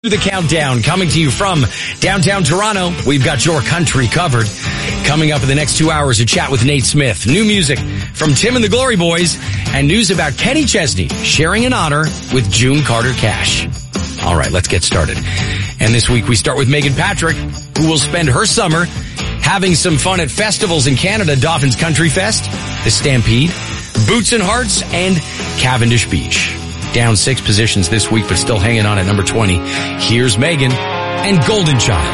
The countdown coming to you from downtown Toronto. We've got your country covered. Coming up in the next 2 hours, a chat with Nate Smith. New music from Tim and the Glory Boys and news about Kenny Chesney sharing an honor with June Carter Cash. All right, let's get started. And this week we start with Megan Patrick, who will spend her summer having some fun at festivals in Canada, Dauphin's Country Fest, the Stampede, Boots and Hearts, and Cavendish Beach. Down 6 positions this week, but still hanging on at number 20. Here's Megan and Golden Child.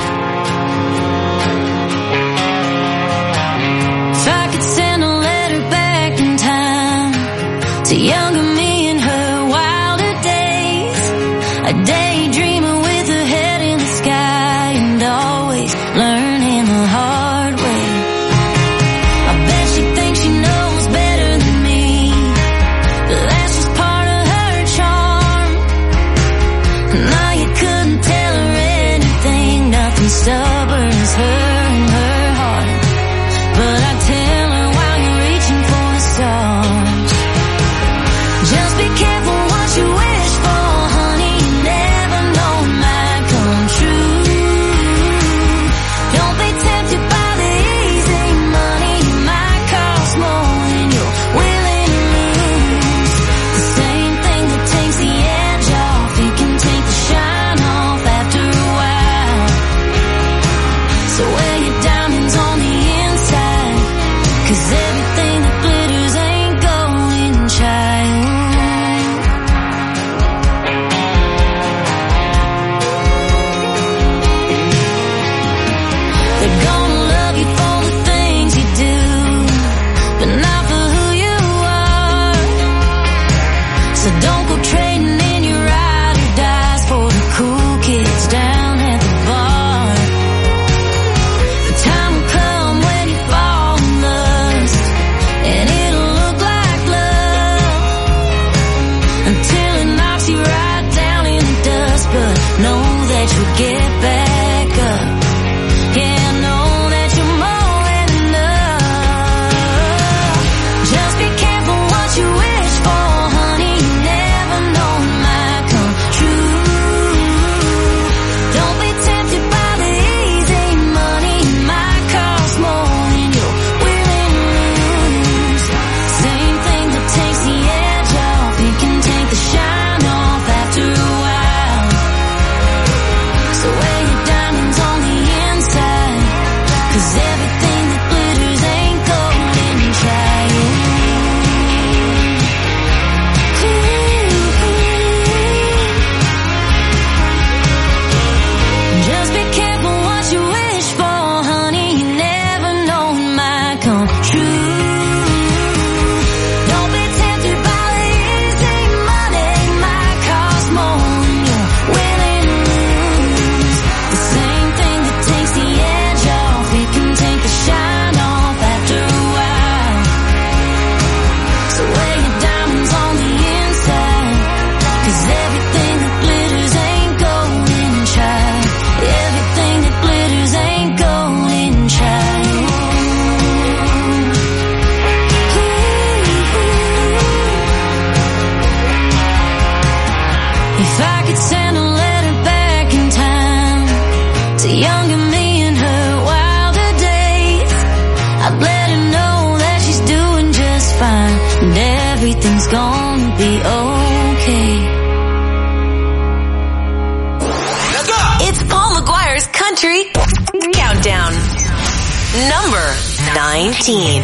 If I could send a letter back in time to younger me in her wilder days, a daydreamer with her head in the sky and always learning the hard way. I bet she thinks she knows better than me, but that's just part of her charm. Now you couldn't tell her anything, nothing stubborn as her and her heart. But I tell her while you're reaching for the stars, just be careful what you wish for, honey. You never know it might come true. Don't be tempted by the easy money. It might cost more than you're willing to lose. The same thing that takes the edge off, it can take the shine off after a while. So wear your diamonds on the inside, 'cause everything that glitters ain't golden, child. They're gonna love you for the things you do, but not for who you are. So don't go trading in your ride or dies for the cool kids down at the bar. The time will come when you fall in lust, and it'll look like love until it knocks you right down in the dust. But know that you'll get back up. Yeah, know that you're more than enough. Just be careful what you wish for, honey. You never know it might come true. Don't be tempted by the easy money. It might cost more than you're willing to lose. Same thing that takes the edge off, it can take the shine off after a while. So wear your diamonds on the inside, 'cause everything that glitters ain't golden, child. Just be careful what you wish for, honey. You never know it might come true. Don't be tempted by the easy money. It might cost more than you're willing to lose. The same thing that takes the edge off, it can take the shine off after a while. So wear your diamonds on the inside, 'cause everything that glitters ain't golden, child. Everything that glitters ain't golden, child. If I could send a letter back in time to younger me in her wilder days, I'd let her know that she's doing just fine and everything's gonna be okay. It's Paul McGuire's Country Countdown. Number 19.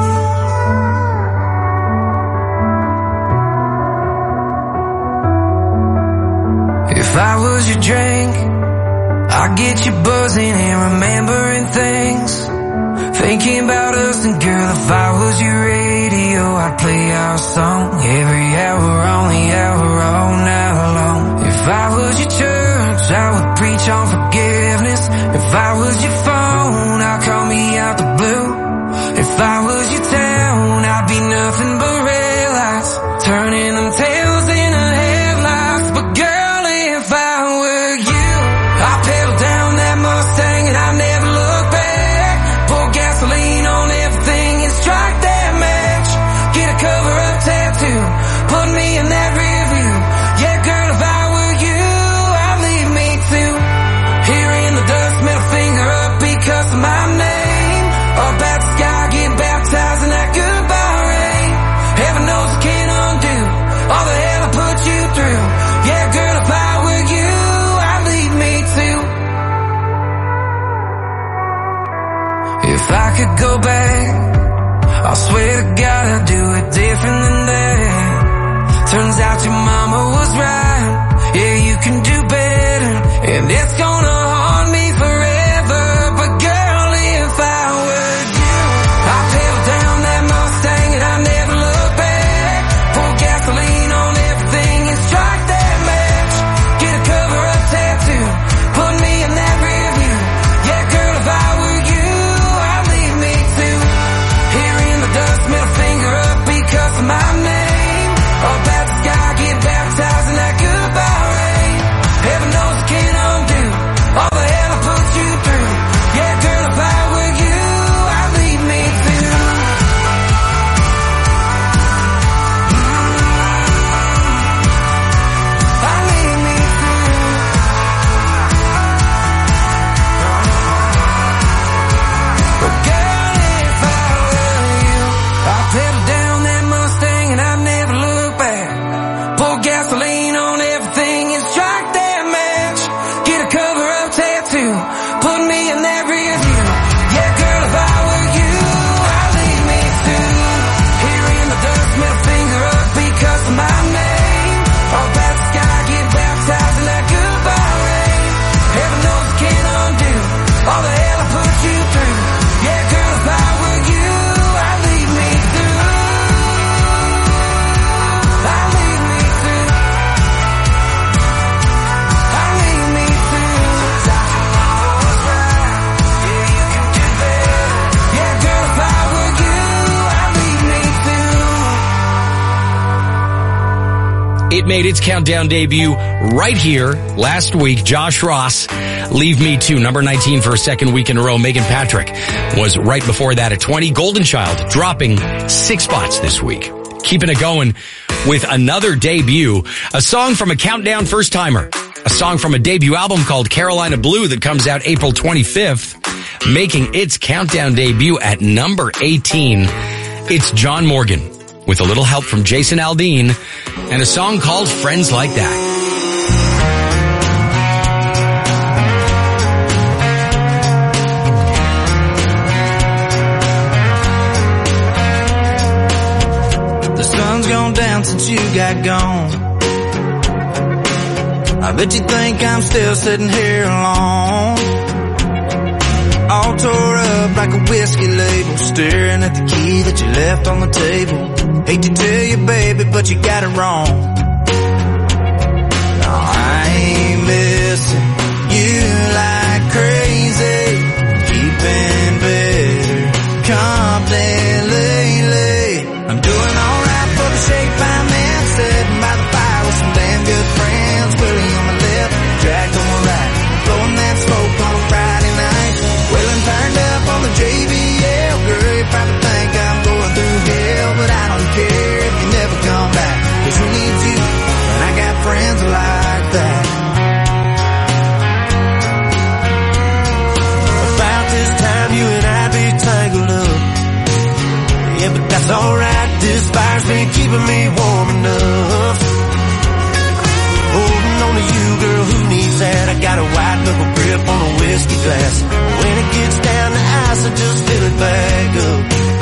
If I was your drink, I'd get you buzzing and remembering things, thinking about us. And girl, if I was your radio, I'd play our song every hour on the hour all night long. If I was your church, I would preach on forgiveness. If I was your phone, I'd call me out the blue. If I was your town, I'd be nothing but red lights, turning them tails into headlights. But girl, if I were you, I'd pedal down that Mustang and I'd never look back. Pour gasoline on everything and strike that match. Get a cover-up tattoo, put me in that rear view. Yeah, girl, if I were you, I'd leave me could go back, I swear to God I'd do it different than that. Turns out your mama was right. Yeah, you can do better, and it's gonna haunt me forever. But girl, if I were you, I'd pedal down that Mustang and I'd never look back. Pour gasoline on everything and strike that match. Get a cover-up tattoo, put me in that rear view. Yeah, girl, if I were you, I'd leave me too. Here in the dust, middle finger up because of my name. Up at the sky, get baptized in that goodbye rain. Heaven knows I can't undo all the hell I put you through. Yeah, girl, if I were you, I'd leave me too. I'd leave me too. But girl, if I were you, I'd pedal down that Mustang and I'd never look back. Pour gasoline on everything and strike that match. Get a cover-up tattoo, put me in that rear view. Yeah, girl, if I were you, I'd leave me too. Here in the dust, middle finger up because of my name. Up at the sky, get baptized in that goodbye rain. Heaven knows I can't undo all the hell I put you through. Yeah, girl, if I were you, I'd leave me too. I'd leave me too. I'd leave me too. Yeah, you can do better. Yeah, girl, if I were you, I'd leave me too. It made its countdown debut right here last week. Josh Ross, Leave Me Too, number 19 for a second week in a row. Megan Patrick was right before that at 20. Golden Child dropping 6 spots this week. Keeping it going with another debut, a song from a countdown first timer, a song from a debut album called Carolina Blue that comes out April 25th, making its countdown debut at number 18. It's John Morgan with a little help from Jason Aldean and a song called Friends Like That. The sun's gone down since you got gone. I bet you think I'm still sitting here alone, all tore up like a whiskey label, staring at the key that you left on the table. Hate to tell you, baby, but you got it wrong. No, I ain't missing you like crazy, keeping better company lately. I'm doing alright for the shape I'm in, sitting by the fire with some damn good friends. Willie on my left, Jack on my right, blowing that smoke on a Friday night. Willing turned up on the JBL, girl, you probably think I'm going through hell, but I don't care if you never come back, 'cause who needs you when I got friends like that? About this time you and I be tangled up, yeah, but that's alright, this fire's been keeping me warm enough. Holding on to you, girl, who needs that? I got a white knuckle grip on a whiskey glass. When it gets down to ice, I just fill it back up.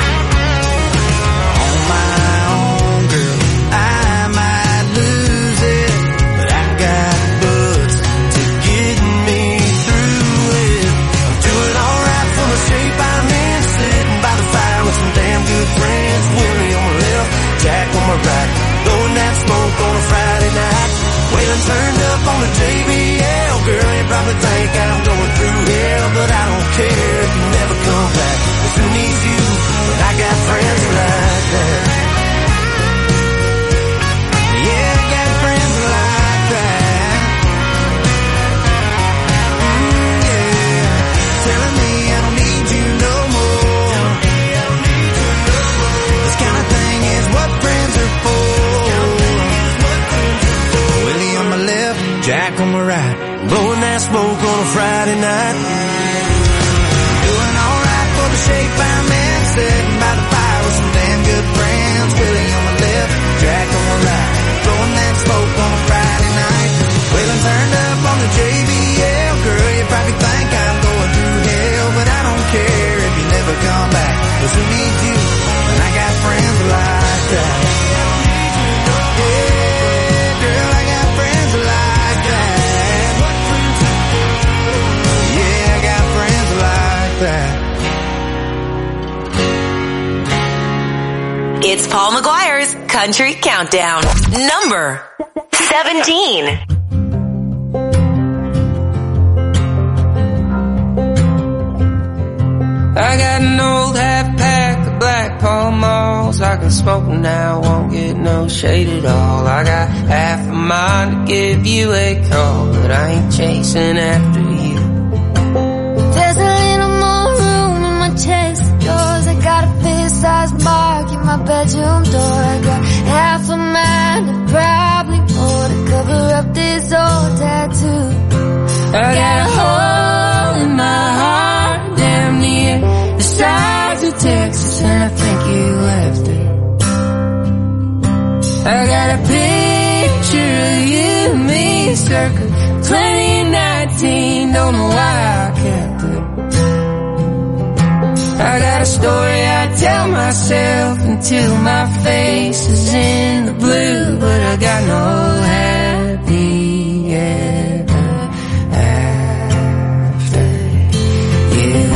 On my own, girl, I might lose it, but I got butts to get me through it. I'm doing alright for the shape I'm in, sitting by the fire with some damn good friends. Willie on my left, Jack on my right, blowing that smoke on a Friday night. Waylon turned up on the JBL, girl, you probably think I'm going through hell, but I don't care if you never come back, 'cause who needs you when I got friends like that? Yeah, I got friends like that. Yeah, telling me I don't need you no more. This kind of thing is what friends are for. Willie on my left, Jack on my right, blowing that smoke on a Friday night. Doing alright for the shape I'm in, sitting by the fire with some damn good friends. Willie on my left, Jack on my right, blowing that smoke on a Friday night. Waylon turned up on the JBL, girl, you probably think I'm going through hell, but I don't care if you never come Paul McGuire's Country Countdown. Number 17. I got an old half pack of Black Pall Malls. I can smoke now, won't get no shade at all. I got half a mind to give you a call, but I ain't chasing after you. There's a little more room in my chest of doors. I got a fist-sized mark in my bedroom door. I got half a mind and probably more to cover up this old tattoo. I got a hole in my heart down near the sides of Texas, and I think you left it. I got a picture of you and me circa 2019, don't know why I kept it. I got a story I tell myself until my face is in the blue, but I got no happy ever after you.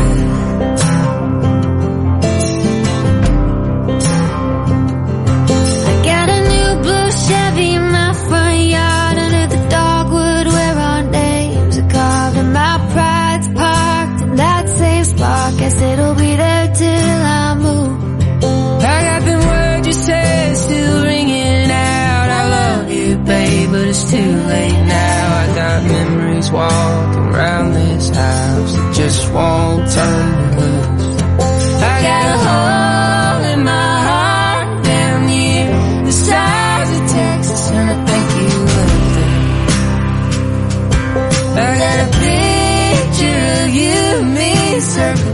I got a new blue Chevy in my front yard under the dogwood where our names are carved, and my pride's parked in that same spot. Guess it'll be there till I move. I got them words you said still ringing out. I love you, babe, but it's too late now. I got memories walking around this house that just won't turn me loose. I got a hole in my heart down near the sides of Texas, and I think you left it. I got a picture of you and me circa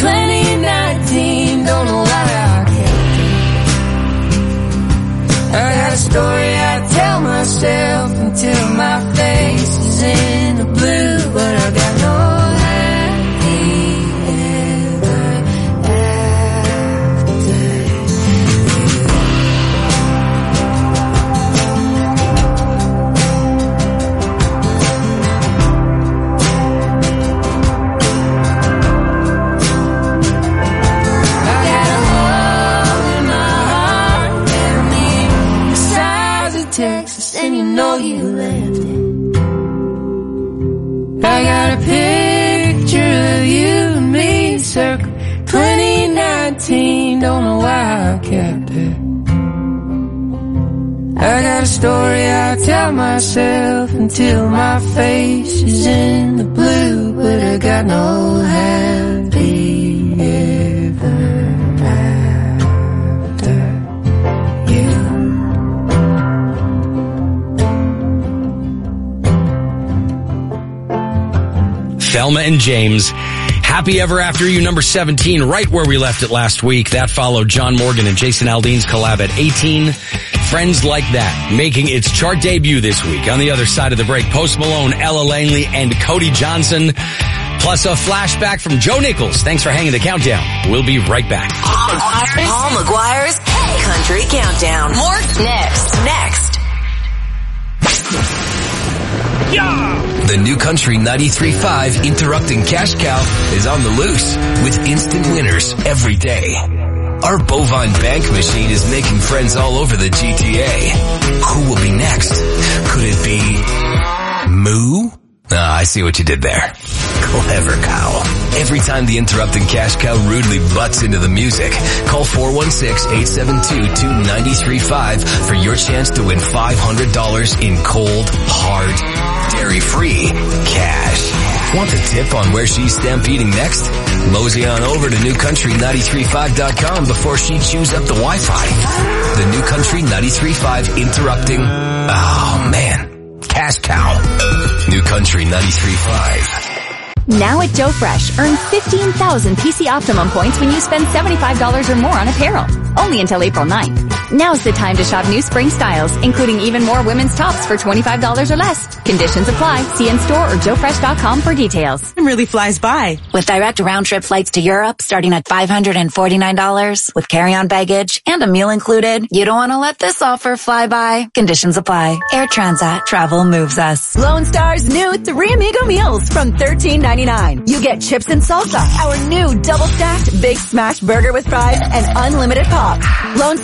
2019, don't know why I kept it. I got a story I tell myself until my face is in the blue, but I got no happy ever after you. I got a hole in my heart down near the sides of Texas, and you know you left it. I got a picture of you and me circa 2019, don't know why I kept it. I got a story I tell myself until my face is in the blue, but I got no happy ever after you. Thelma and James, Happy Ever After You, number 17, right where we left it last week. That followed John Morgan and Jason Aldean's collab at 18. Friends Like That, making its chart debut this week. On the other side of the break, Post Malone, Ella Langley, and Cody Johnson, plus a flashback from Joe Nichols. Thanks for hanging the countdown. We'll be right back. Paul McGuire's Country Countdown. More next. The new Country 93.5 Interrupting Cash Cow is on the loose with instant winners every day. Our bovine bank machine is making friends all over the GTA. Who will be next? Could it be Moo? I see what you did there. Clever cow. Every time the Interrupting Cash Cow rudely butts into the music, call 416-872-2935 for your chance to win $500 in cold, hard, dairy-free cash. Want a tip on where she's stampeding next? Mosey on over to newcountry935.com before she chews up the Wi-Fi. The New Country 93.5 Interrupting... Oh, man. Cash Cow. New Country 93.5. Now at Joe Fresh, earn 15,000 PC Optimum points when you spend $75 or more on apparel. Only until April 9th. Now's the time to shop new spring styles, including even more women's tops for $25 or less. Conditions apply. See in-store or joefresh.com for details. It really flies by. With direct round-trip flights to Europe starting at $549 with carry-on baggage and a meal included, you don't want to let this offer fly by. Conditions apply. Air Transat. Travel moves us. Lone Star's new 3 Amigo meals from $13.99. You get chips and salsa, our new double-stacked Big Smash burger with fries, and unlimited pop. Lone Star's new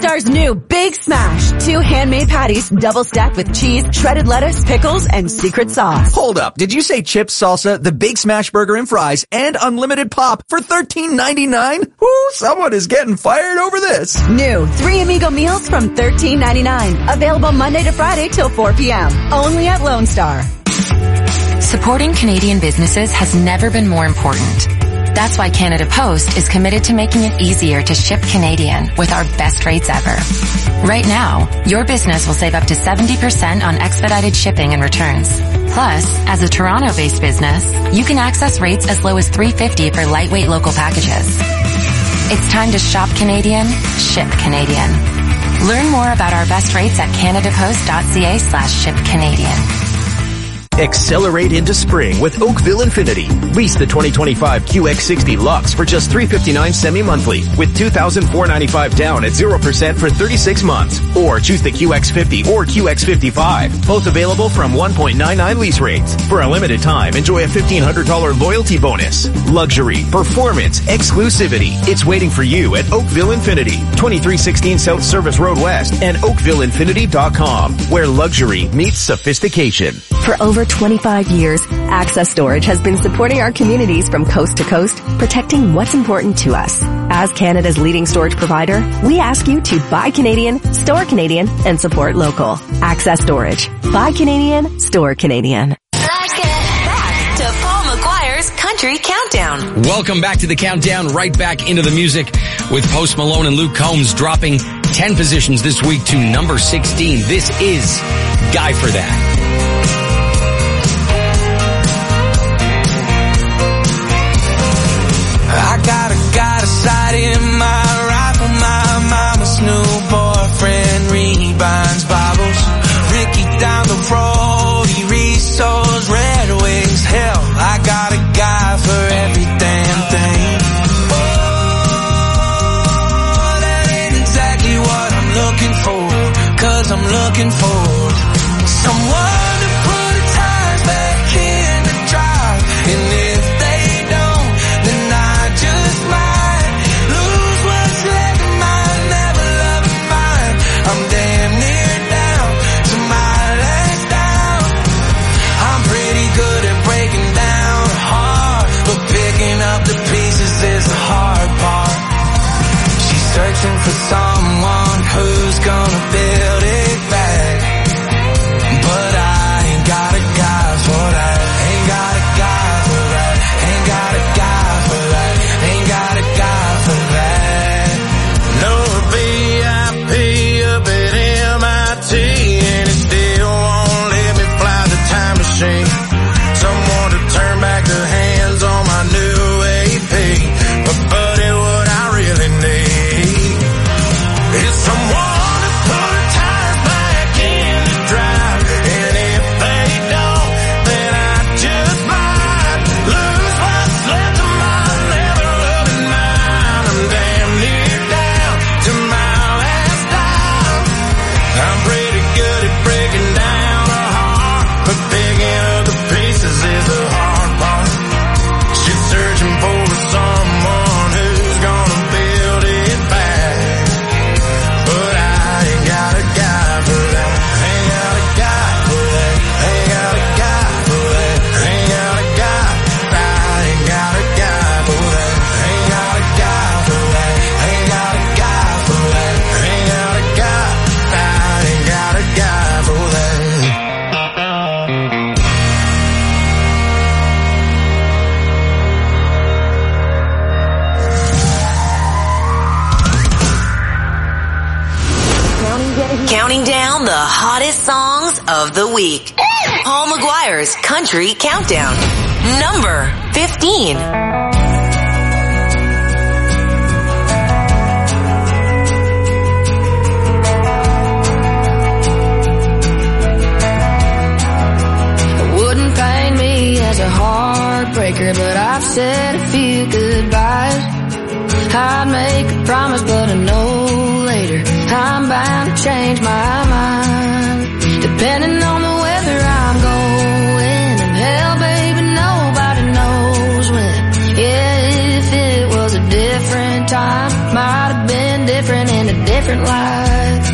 New Big Smash. 2 handmade patties, double stacked with cheese, shredded lettuce, pickles, and secret sauce. Hold up. Did you say chips, salsa, the Big Smash burger and fries, and unlimited pop for $13.99? Woo, someone is getting fired over this. New 3 Amigo meals from $13.99. Available Monday to Friday till 4 p.m. Only at Lone Star. Supporting Canadian businesses has never been more important. That's why Canada Post is committed to making it easier to ship Canadian with our best rates ever. Right now, your business will save up to 70% on expedited shipping and returns. Plus, as a Toronto-based business, you can access rates as low as $3.50 for lightweight local packages. It's time to shop Canadian, ship Canadian. Learn more about our best rates at canadapost.ca/shipcanadian. Accelerate into spring with Oakville Infinity. Lease the 2025 QX60 Lux for just $359 semi-monthly with $2,495 down at 0% for 36 months. Or choose the QX50 or QX55. Both available from 1.99 lease rates. For a limited time, enjoy a $1,500 loyalty bonus. Luxury, performance, exclusivity. It's waiting for you at Oakville Infinity. 2316 South Service Road West and oakvilleinfinity.com, where luxury meets sophistication. For over 25 years, Access Storage has been supporting our communities from coast to coast, protecting what's important to us. As Canada's leading storage provider, we ask you to buy Canadian, store Canadian, and support local. Access Storage. Buy Canadian, store Canadian. Back to Paul McGuire's Country Countdown. Welcome back to the countdown, right back into the music with Post Malone and Luke Combs dropping 10 positions this week to number 16. This is Guy for That. I got a sight in my rifle, my mama's new boyfriend rebinds Bibles. Ricky down the road, he resows Red Wings. Hell, I got a guy for every damn thing. Oh, that ain't exactly what I'm looking for, 'cause I'm looking for someone to put the tires back in the drive. And if they don't, then I just might lose what's left of mine, never loving mine. I'm damn near down to my last down. I'm pretty good at breaking down a heart, but picking up the pieces is the hard part. She's searching for someone who's gonna build it back, but I ain't got a guy for that. Ain't got a guy for that. Ain't got a guy for that. Ain't got a guy for that. No VIP up at MIT, and it still won't let me fly the time machine. Someone to turn back the hands on my new AP. But buddy, what I really need is someone to put the tires back in the drive. And if they don't, then I just might lose what's left of my never loving mine. I'm damn near down to my last dime. I'm pretty good at breaking down a heart, but picking up the pieces is the hard part. She's searching for someone who's gonna build it back, but I ain't got a guy for that. Ain't got a guy for that. Ain't got a guy for that. Ain't got a guy. I ain't got a guy for that. Ain't got a guy for that. Ain't got a guy for that. Ain't got a guy. I ain't got a guy for that. Counting down the hottest songs of the week. Paul McGuire's Country Countdown. Number 15. It wouldn't pain me as a heartbreaker, but I've said a few goodbyes. I'd make a promise, but I know later I'm bound to change my mind. Depending on the weather I'm going, and hell, baby, nobody knows when. Yeah, if it was a different time, might have been different in a different life.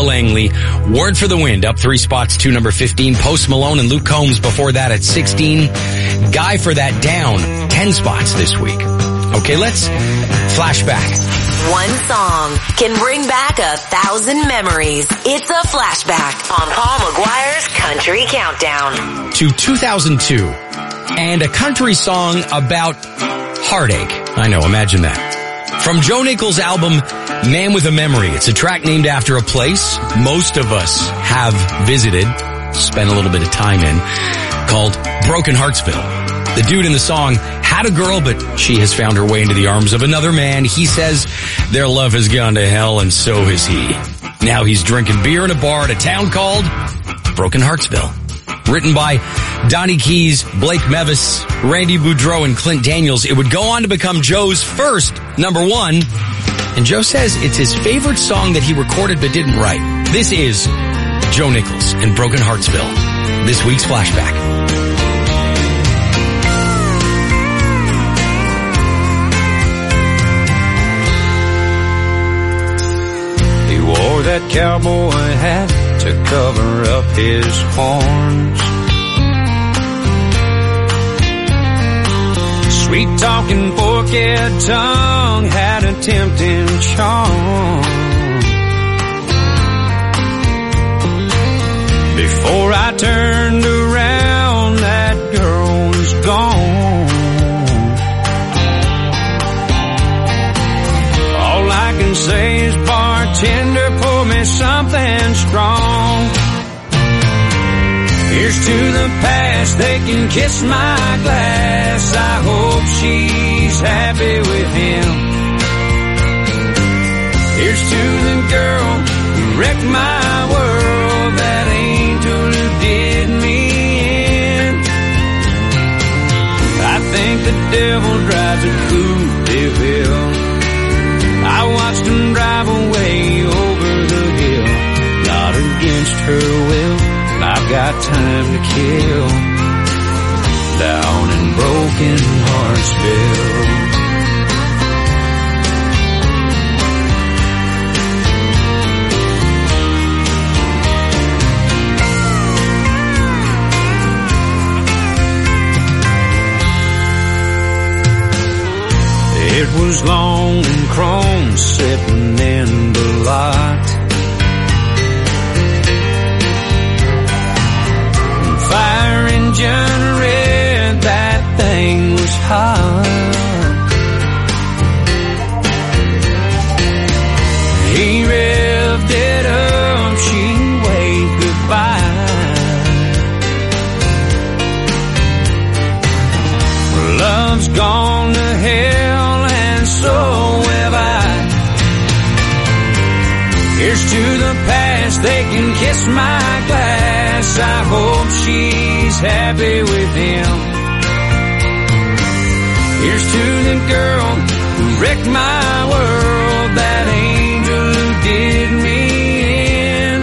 Langley. Word for the Wind up 3 spots to number 15. Post Malone and Luke Combs before that at 16. Guy for That down 10 spots this week. Okay, let's flashback. One song can bring back 1,000 memories. It's a flashback on Paul McGuire's Country Countdown. To 2002 and a country song about heartache. I know, imagine that. From Joe Nichols' album, Man with a Memory. It's a track named after a place most of us have visited, spent a little bit of time in, called Broken Heartsville. The dude in the song had a girl, but she has found her way into the arms of another man. He says their love has gone to hell, and so has he. Now he's drinking beer in a bar at a town called Broken Heartsville. Written by Donnie Keys, Blake Mevis, Randy Boudreau, and Clint Daniels. It would go on to become Joe's first number 1. And Joe says it's his favorite song that he recorded but didn't write. This is Joe Nichols and Broken Heartsville. This week's flashback. Wore that cowboy hat to cover up his horns. Sweet talking forked tongue had a tempting charm. Before I turned around, that girl was gone. All I can say is, bartender, pour me something strong. Here's to the past, they can kiss my glass. I hope she's happy with him. Here's to the girl who wrecked my world, that angel who did me in. I think the devil drives a coupe de ville. I watched him drive away over the hill, not against her will. I've got time to kill down in Broken Heartsville. It was long and chrome sitting in the lot. Fire engine red, that thing was hot. He revved it up, she waved goodbye. Love's gone to hell, and so have I. Here's to the past, they can kiss my glass. I hope she's happy with him. Here's to the girl who wrecked my world, that angel who did me in.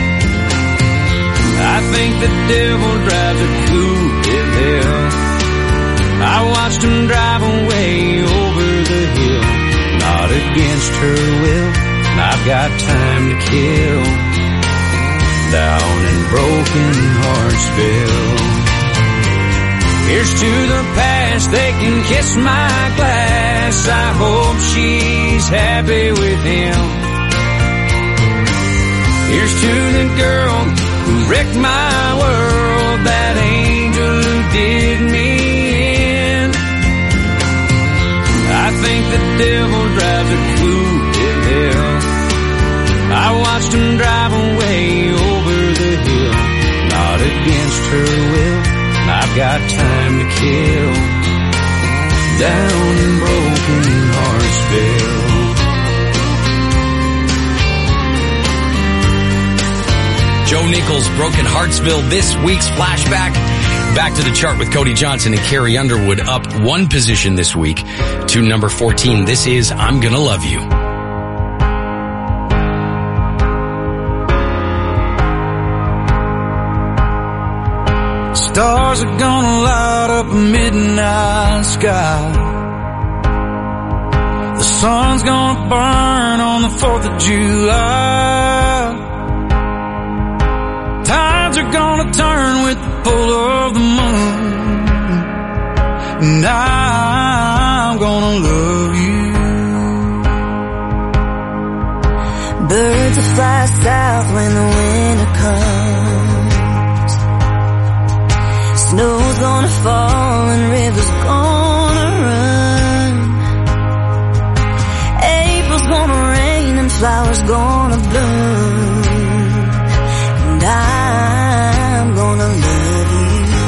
I think the devil drives a coupe de ville. I watched him drive away over the hill, not against her will. I've got time to kill down in Broken Heartsville. Here's to the past, they can kiss my glass. I hope she's happy with him. Here's to the girl who wrecked my world, that angel who did me in. I think the devil drives a coupe de ville. I watched him drive away over the hill, not against her will. I've got time to kill down in Broken Heartsville. Joe Nichols, Broken Heartsville, this week's flashback. Back to the chart with Cody Johnson and Carrie Underwood, up 1 position this week to number 14. This is I'm Gonna Love You. Stars are gonna light up a midnight sky. The sun's gonna burn on the 4th of July. gonna turn with the pull of the moon. And I'm gonna love you. Birds will fly south when the winter comes. Snow's gonna fall and rivers gonna run. April's gonna rain and flowers gonna bloom. And I'm gonna love you.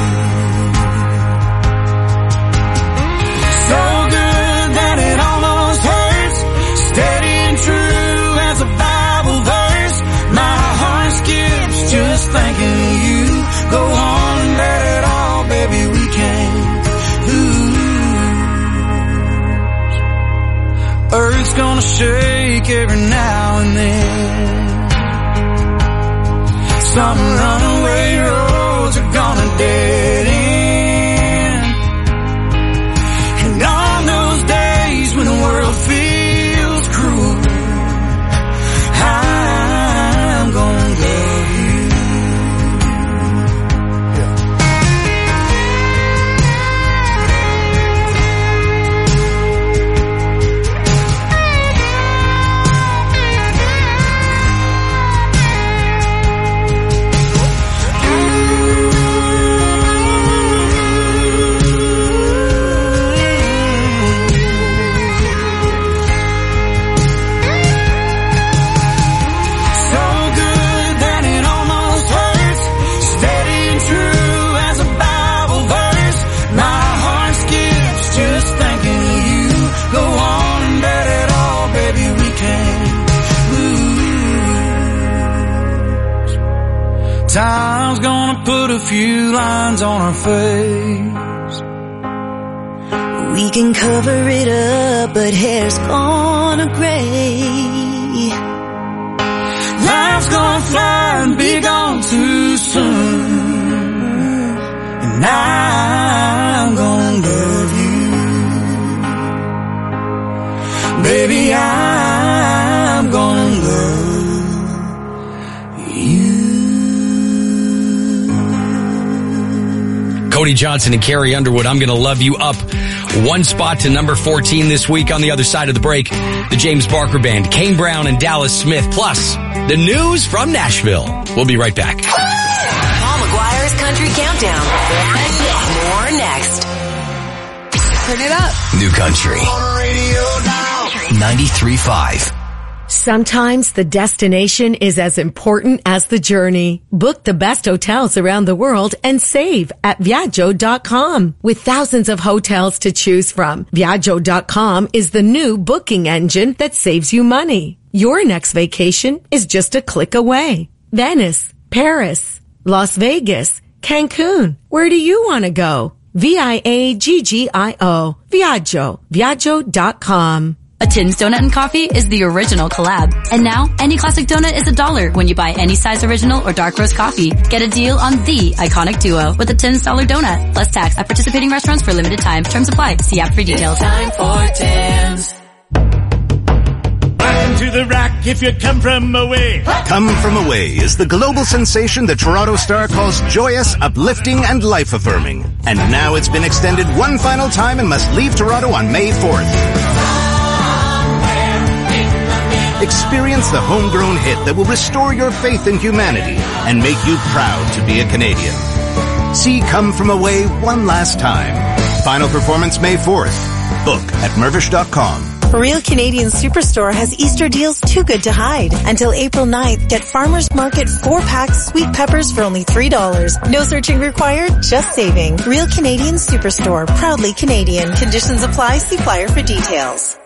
So good that it almost hurts. Steady and true as a Bible verse. My heart skips just thinking of you. Go on and let it all, baby, we can't lose. Earth's gonna shake every now and then. Some runaway roads are gonna dead end. And on those days when the world feels cruel, I'm gonna love you. Time's gonna put a few lines on our face. We can cover it up, but hair's gonna gray. Life's gonna fly and be gone too soon. And I'm gonna love you. Baby, I'm gonna love you. Cody Johnson and Carrie Underwood, I'm Gonna Love You, up one spot to number 14 this week. On the other side of the break, the James Barker Band, Kane Brown and Dallas Smith, plus the news from Nashville. We'll be right back. Paul McGuire's Country Countdown. More next. Turn it up. New Country 93.5. Sometimes the destination is as important as the journey. Book the best hotels around the world and save at Viaggio.com. With thousands of hotels to choose from, Viaggio.com is the new booking engine that saves you money. Your next vacation is just a click away. Venice, Paris, Las Vegas, Cancun. Where do you want to go? Viaggio. Viaggio. Viaggio.com. A Tin's Donut and Coffee is the original collab. And now, any classic donut is $1 when you buy any size original or dark roast coffee. Get a deal on the iconic duo with a $10 donut, plus tax at participating restaurants for limited time. Terms apply. See app for details. It's time for Tim's. Welcome to the Rock if you come from away. Come From Away is the global sensation the Toronto Star calls joyous, uplifting, and life-affirming. And now it's been extended one final time and must leave Toronto on May 4th. Experience the homegrown hit that will restore your faith in humanity and make you proud to be a Canadian. See Come From Away one last time. Final performance May 4th. Book at Mirvish.com. Real Canadian Superstore has Easter deals too good to hide. Until April 9th, get Farmer's Market 4-pack sweet peppers for only $3. No searching required, just saving. Real Canadian Superstore, proudly Canadian. Conditions apply. See flyer for details.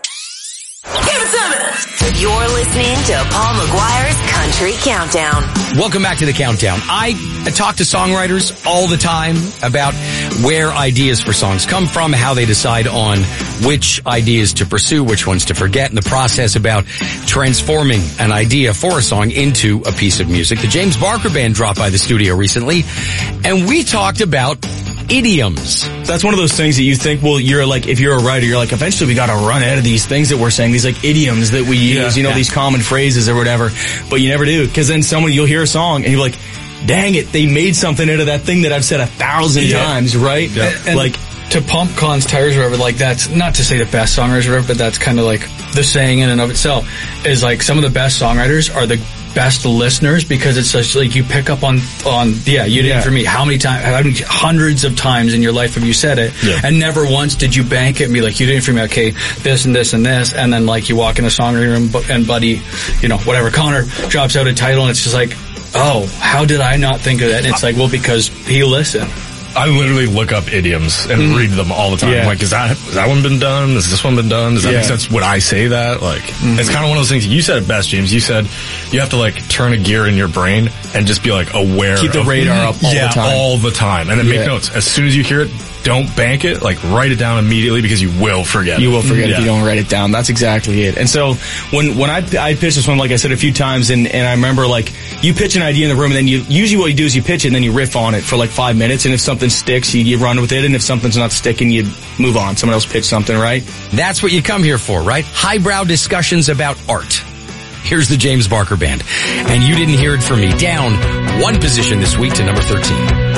You're listening to Paul McGuire's Country Countdown. Welcome back to the Countdown. I talk to songwriters all the time about where ideas for songs come from, how they decide on which ideas to pursue, which ones to forget, and the process about transforming an idea for a song into a piece of music. The James Barker Band dropped by the studio recently, and we talked about idioms. That's one of those things that you think, well, you're like, if you're a writer, you're like, eventually we gotta run out of these things that we're saying, these like idioms that we use, these common phrases or whatever, but you never do, because then you'll hear a song and you're like, dang it, they made something out of that thing that I've said 1,000 times, right? Yeah. And like, to pump Con's tires or whatever, like, that's not to say the best songwriters or whatever, but that's kind of like the saying in and of itself is like some of the best songwriters are the best listeners, because it's such like you pick up on you did for me. How many times, hundreds of times in your life have you said it, and never once did you bank it and be like, you did it for me, okay, this and this and this, and then like you walk in the songwriting room and buddy, you know, whatever, Connor drops out a title and it's just like, oh, how did I not think of that? And it's like, well, because he listened. I literally look up idioms and read them all the time. Yeah. Like, is that one been done? Has this one been done? Does that make sense? Would I say that? Like, it's kind of one of those things. You said it best, James. You said you have to like turn a gear in your brain and just be like aware. Keep the radar up all the time. all the time. And then make notes. As soon as you hear it, don't bank it. Like, write it down immediately, because you will forget it. You will forget if you don't write it down. That's exactly it. And so when I pitched this one, like I said a few times, and I remember like you pitch an idea in the room, and then usually what you do is you pitch it and then you riff on it for like 5 minutes, and if something sticks, you run with it, and if something's not sticking, you move on. Someone else pitch something, right? That's what you come here for, right? Highbrow discussions about art. Here's the James Barker Band. And you didn't hear it from me. Down one position this week to number 13.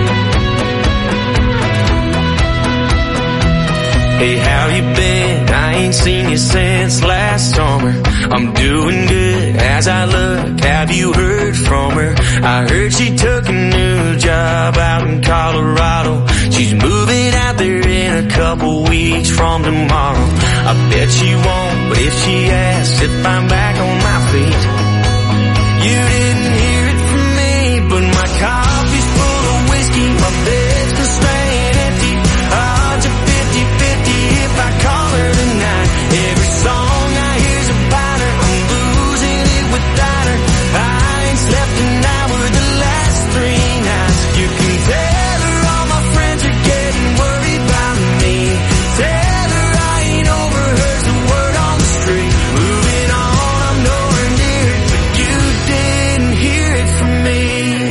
Hey, how you been? I ain't seen you since last summer. I'm doing good as I look. Have you heard from her? I heard she took a new job out in Colorado. She's moving out there in a couple weeks from tomorrow. I bet she won't, but if she asks if I'm back on my feet. You didn't hear it from me, but my coffee's full of whiskey. My bed's been staying empty. Odds are 50-50 if I call her tonight. Every song I hear's about her. I'm losing it without her. I ain't slept an hour the last 3 nights. You can tell her all my friends are getting worried about me. Tell her I ain't over her's the word on the street. Moving on, I'm nowhere near it, but you didn't hear it from me.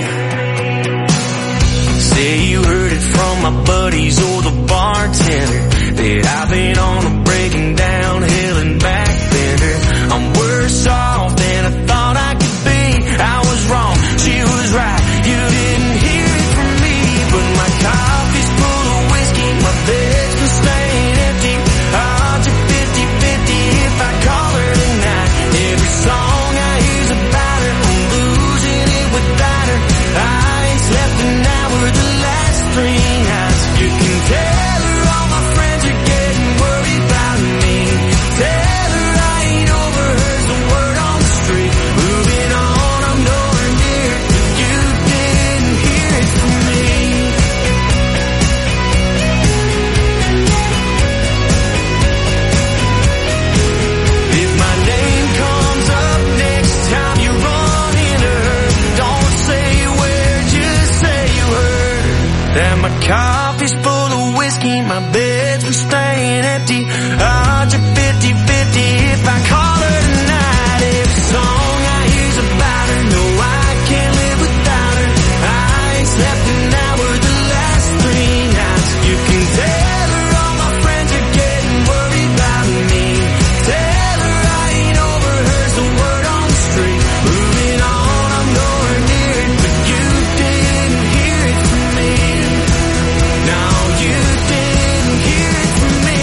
Say you heard it from my buddies or the bartender that I've been on a breaking down hill and back bender. I'm worse off than I thought I could be. I was wrong, she was right. You didn't hear it from me, but my coffee's full of whiskey. My bed's been staying empty. Odds are 50-50 if I call her tonight. Every song I hear's about her. I'm losing it without her. I ain't slept an hour the last 3 nights. You can tell her all my friends are getting worried about me. Tell her I ain't over her's the word on the street. Moving on, I'm nowhere near it, but you didn't hear it from me. If my name comes up next time you run into her, don't say where, just say you heard that my coffee's full of whiskey, my bed's been staying empty. Odds are 50-50 if I call her tonight. Every song I hear's about her. No, I can't live without her. I ain't slept an hour the last 3 nights. You can tell her all my friends are getting worried about me. Tell her I ain't over her's the word on the street. Moving on, I'm nowhere near it, but you didn't hear it from me. No, you didn't hear it from me.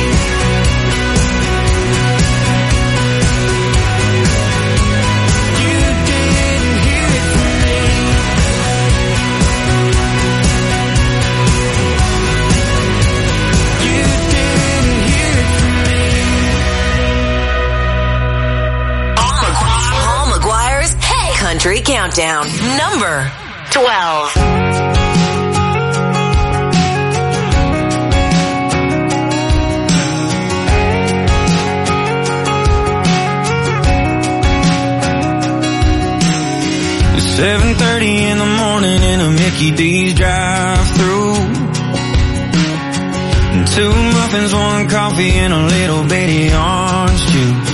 You didn't hear it from me. You didn't hear it from me. Paul McGuire's Country Countdown, number 12. It's 7:30 in the morning in a Mickey D's drive-thru. And 2 muffins, 1 coffee, and a little bitty orange juice.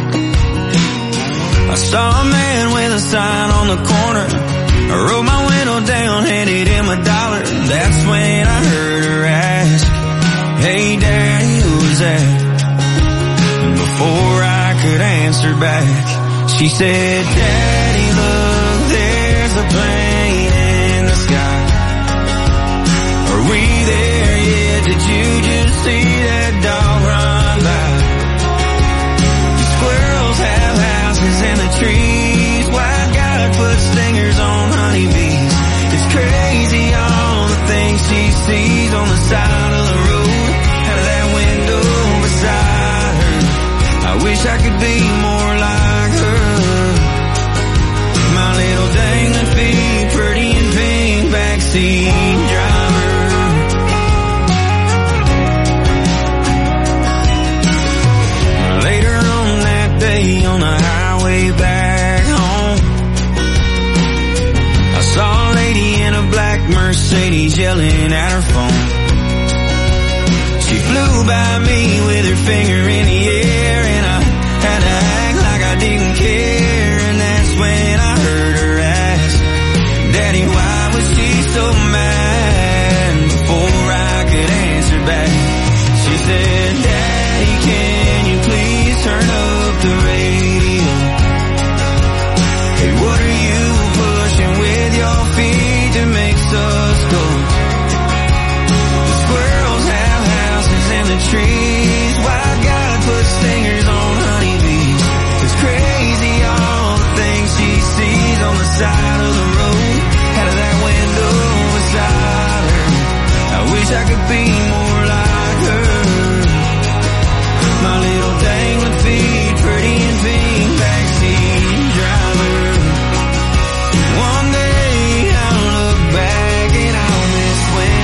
I saw a man with a sign on the corner. I rolled my window down, handed him $1. That's when I heard her ask, "Hey Daddy, who's that?" And before I could answer back, she said, "Daddy, look, there's a plane did you just see that dog run by? The squirrels have houses in the trees. Why God put stingers on honeybees? It's crazy all the things she sees on the side of the road, out of that window beside her. I wish I could be more like her. My little dangling feet, pretty and pink, backseat driver. Later on that day on the highway back home, I saw a lady in a black Mercedes yelling at her phone. She flew by me with her finger in the air, and I had to act like I didn't care. And that's when I heard her ask, Daddy, why was she so mad? Before I could answer back, she said, Daddy, can you please turn up the radio? Hey, what are you pushing with your feet that makes us go? The squirrels have houses in the trees. Why God put stingers on honeybees? It's crazy all the things she sees on the side of the road, out of that window beside her. I wish I could be more like her. My little dangling feet, pretty and pink, backseat driver. One day I'll look back and I'll miss when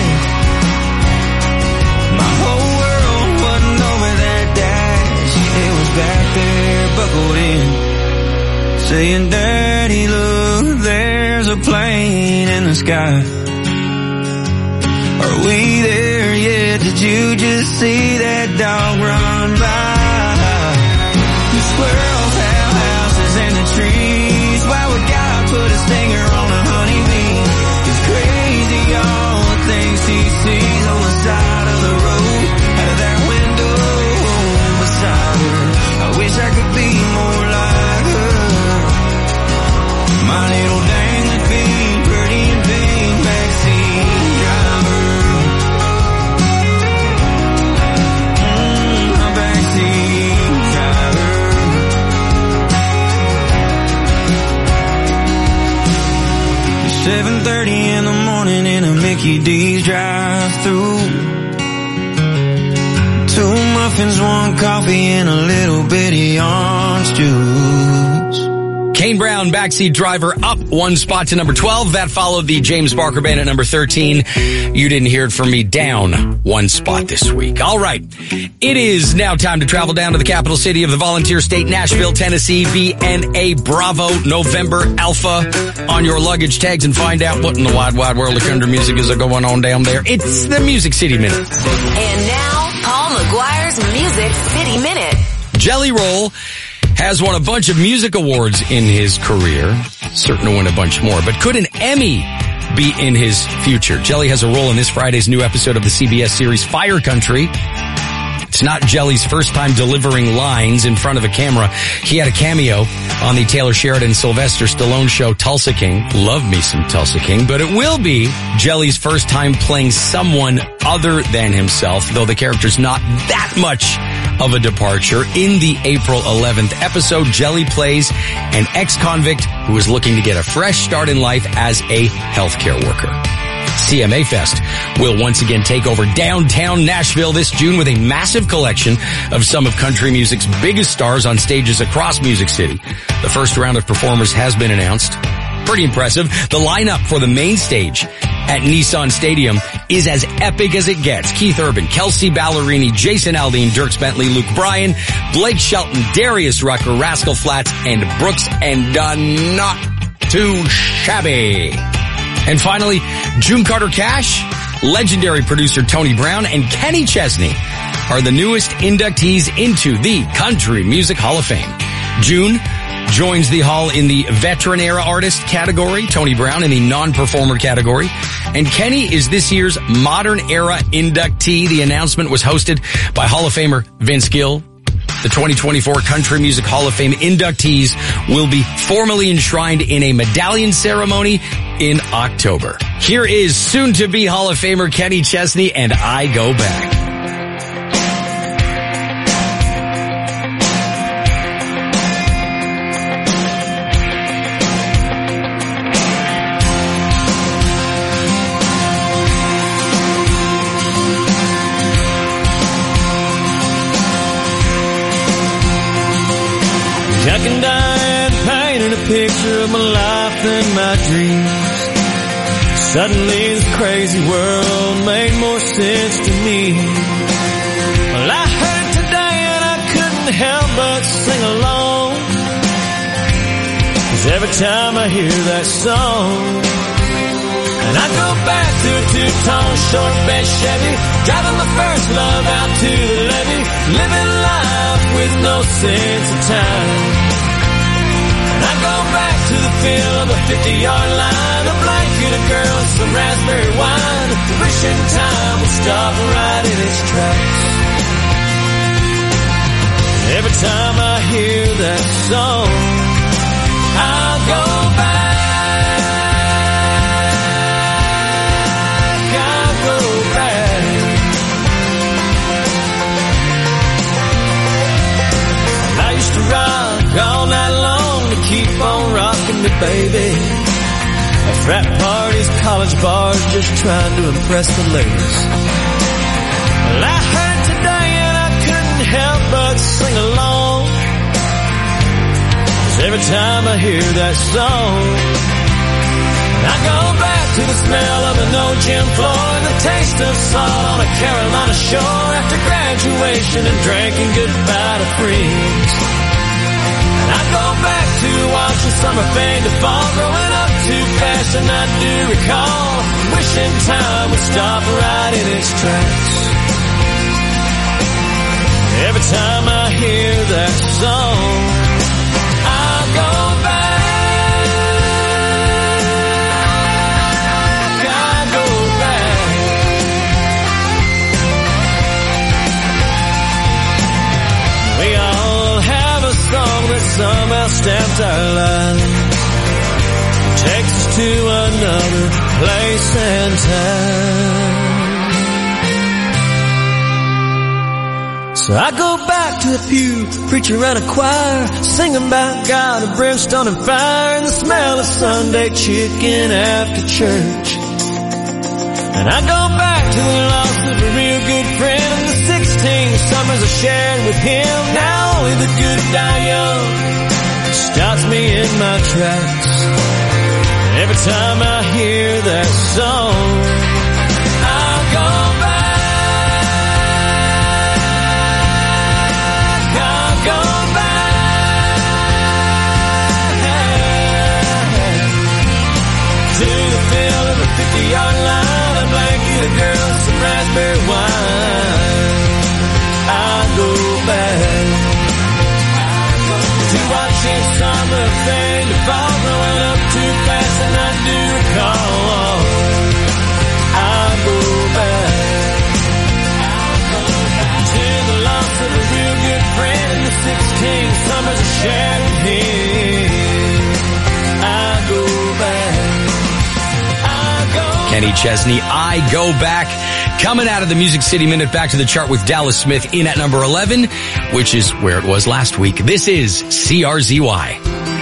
my whole world wasn't over that dash. It was back there buckled in, saying, Daddy, look, there's a plane in the sky. Are we there yet? Did you just see that dog run by? The squirrels have houses in the trees. Why would God put a stinger on a honeybee? It's crazy all the things he sees on the side of the road, out of that window beside her. I wish I could be more like her. My little dangling feet, pretty and pink, backseat driver. My backseat driver. 7:30 in the morning in a Mickey D's drive-thru. 2 muffins, 1 coffee, and a little bitty orange juice. Kane Brown, Backseat Driver, up 1 spot to number 12. That followed the James Barker Band at number 13. You didn't hear it from me, down 1 spot this week. All right. It is now time to travel down to the capital city of the volunteer state, Nashville, Tennessee. BNA Bravo, November Alpha on your luggage tags and find out what in the wide, wide world of country music is going on down there. It's the Music City Minute. And now, Paul McGuire's Music City Minute. Jelly Roll has won a bunch of music awards in his career. Certain to win a bunch more, but could an Emmy be in his future? Jelly has a role in this Friday's new episode of the CBS series Fire Country. It's not Jelly's first time delivering lines in front of a camera. He had a cameo on the Taylor Sheridan Sylvester Stallone show Tulsa King. Love me some Tulsa King. But it will be Jelly's first time playing someone other than himself, though the character's not that much of a departure. In the April 11th episode, Jelly plays an ex-convict who is looking to get a fresh start in life as a healthcare worker. CMA Fest will once again take over downtown Nashville this June with a massive collection of some of country music's biggest stars on stages across Music City. The first round of performers has been announced. Pretty impressive. The lineup for the main stage at Nissan Stadium is as epic as it gets. Keith Urban, Kelsey Ballerini, Jason Aldean, Dierks Bentley, Luke Bryan, Blake Shelton, Darius Rucker, Rascal Flatts, and Brooks and Dunn. Not too shabby. And finally, June Carter Cash, legendary producer Tony Brown, and Kenny Chesney are the newest inductees into the Country Music Hall of Fame. June joins the hall in the Veteran Era Artist category, Tony Brown in the Non-Performer category, and Kenny is this year's Modern Era inductee. The announcement was hosted by Hall of Famer Vince Gill. The 2024 Country Music Hall of Fame inductees will be formally enshrined in a medallion ceremony in October. Here is soon-to-be Hall of Famer Kenny Chesney and I Go Back. Jack and Diane painted a picture of my life and my dreams. Suddenly this crazy world made more sense to me. Well, I heard it today and I couldn't help but sing along. 'Cause every time I hear that song, and I go back to a two-tone short bed Chevy, driving my first love out to the levee, living life with no sense of time. And I go back to the feel of a 50-yard line, a blanket of girls, some raspberry wine, wishing time would stop right in its tracks. Every time I hear that song, I'll go back. Rock all night long to keep on rocking me, baby. At frat parties, college bars, just trying to impress the ladies. Well, I heard today and I couldn't help but sing along. 'Cause every time I hear that song, I go back to the smell of an old gym floor and the taste of salt on a Carolina shore after graduation and drinking goodbye to friends. I go back to watching summer fade to fall, growing up too fast, and I do recall wishing time would stop right in its tracks. Every time I hear that song, I'll go back. I'll go back. We all have a song that somehow stamps our lives, takes us to another place and time. So I go back to the pew, preacher and a choir, singing about God and brimstone and fire, and the smell of Sunday chicken after church. And I go back to the loss of a real good friend and the 16 summers I shared with him. Now only the good die young stops me in my tracks. Every time I hear that song, I'll go back. I'll go back to the feel of a 50-yard line, a blanket of girls, some raspberry wine. I'll go back to watching summer fade to fall, growing up too fast, and I do recall. I'll go back to the loss of a real good friend and the 16 summers I shared with him. I'll go back. Kenny Chesney, I Go Back. Coming out of the Music City Minute, back to the chart with Dallas Smith in at number 11, which is where it was last week. This is CRZY.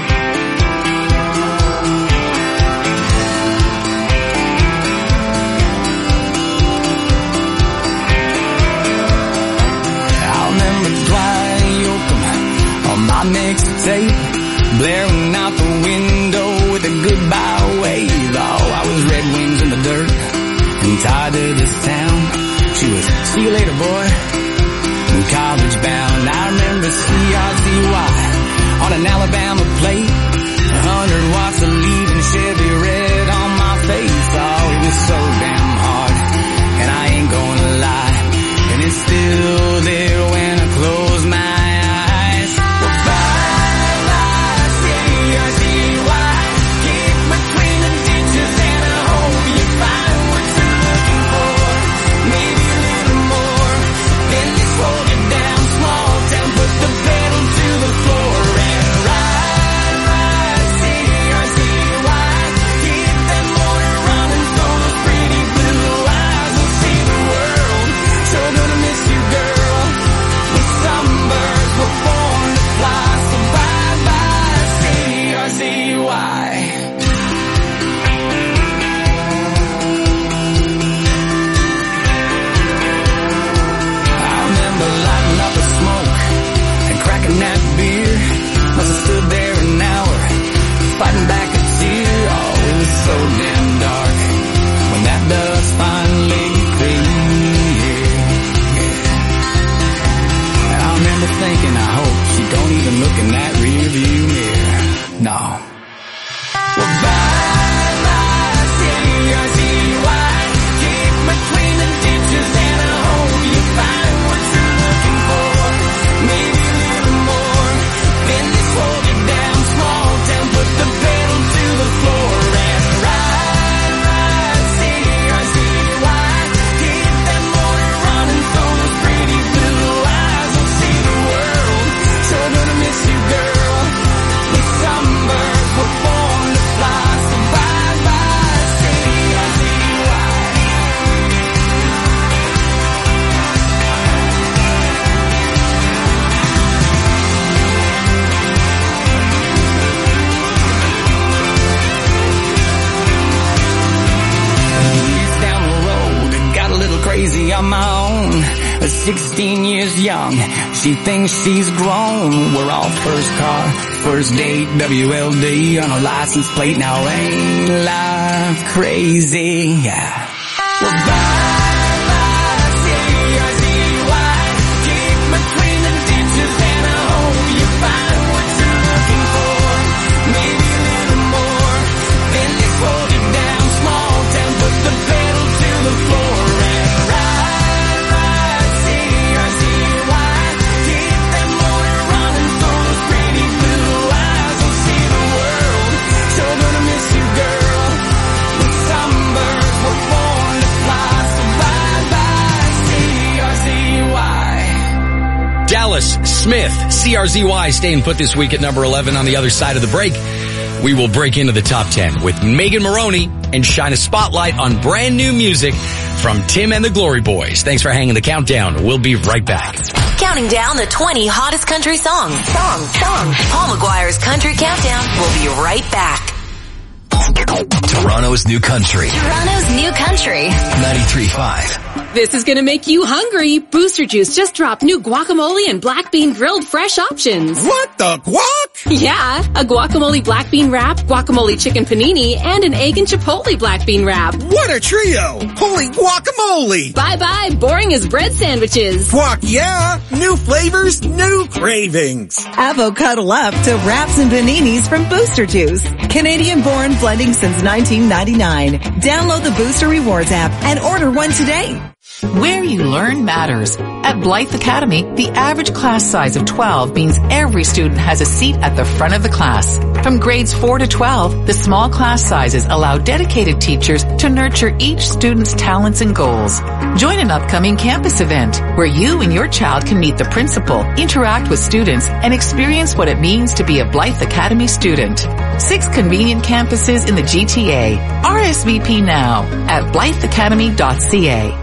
I remember Dwight Yoakam on my mixtape, blaring out the window with a goodbye wave. Oh, I was Red Wings in the dirt and tied to this town. She was, see you later, boy, and college bound. I remember CRZY on an Alabama plate, 100 watts of leaving Chevy red on my face. Oh, it was so damn hard, and I ain't gonna lie, and it's still there when I close my eyes. Well, bye-bye, CRZY, get between the ditches and I hope you find what you're looking for. Maybe a little more than this rolling down small town, but the fighting back a tear. Oh, it was so damn dark when that dust finally cleared. And I remember thinking, I hope she don't even look in that rearview mirror. No. Well, bye-bye, CRZY. Keep between the ditches and I hope you find what you're looking for. Maybe a little more. Then they slow you down, small town, put the pedal to the floor and ride, CRZY. Keep that motor running so those pretty blue eyes will see the world. So gonna miss you, girl. The sunbirds were born to fly, so bye-bye, CRZY. Years down the road, I got a little crazy on my own. 16 years young, she thinks she's grown. We're off first car, first date, WLD on a license plate. Now ain't life crazy? Yeah. Well, bye-bye, CRZY. Keep between the ditches and I hope you find what you're looking for. Maybe a little more. Then they slow you down, small town, put the pedal to the floor and ride, CRZY. Keep that motor running so those pretty blue eyes will see the world. So gonna miss you, girl. The sunbirds were born to fly, so bye-bye, CRZY. Dallas Smith, CRZY, staying put this week at number 11. On the other side of the break, we will break into the top 10 with Megan Maroney and shine a spotlight on brand new music from Tim and the Glory Boys. Thanks for hanging the countdown. We'll be right back. Counting down the 20 hottest country songs. Paul McGuire's Country Countdown. We'll be right back. Toronto's new country. Toronto's new country. 93.5. This is gonna make you hungry. Booster Juice just dropped new guacamole and black bean grilled fresh options. What the guac? Yeah, a guacamole black bean wrap, guacamole chicken panini, and an egg and chipotle black bean wrap. What a trio! Holy guacamole! Bye-bye, boring as bread sandwiches. Guac, yeah! New flavors, new cravings. Avocado up to wraps and paninis from Booster Juice. Canadian-born blending since 1999. Download the Booster Rewards app and order one today. Where you learn matters. At Blythe Academy, the average class size of 12 means every student has a seat at the front of the class. From grades 4 to 12, the small class sizes allow dedicated teachers to nurture each student's talents and goals. Join an upcoming campus event where you and your child can meet the principal, interact with students, and experience what it means to be a Blythe Academy student. 6 convenient campuses in the GTA. RSVP now at blytheacademy.ca.